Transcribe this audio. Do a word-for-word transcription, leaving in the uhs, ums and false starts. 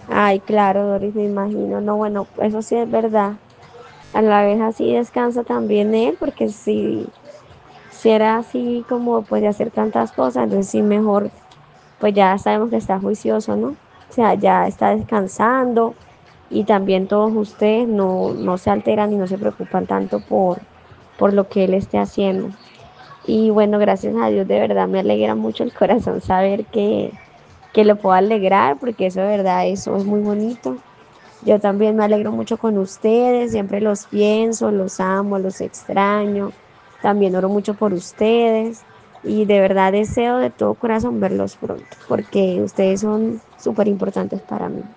Ay, claro, Doris, me imagino. No, bueno, eso sí es verdad. A la vez así descansa también él, porque si, si era así como pues de hacer tantas cosas, entonces sí mejor, pues ya sabemos que está juicioso, ¿no? O sea, ya está descansando y también todos ustedes no, no se alteran y no se preocupan tanto por, por lo que él esté haciendo. Y bueno, gracias a Dios, de verdad me alegra mucho el corazón saber que, que lo puedo alegrar, porque eso de verdad, eso es muy bonito. Yo también me alegro mucho con ustedes, siempre los pienso, los amo, los extraño. También oro mucho por ustedes y de verdad deseo de todo corazón verlos pronto, porque ustedes son súper importantes para mí.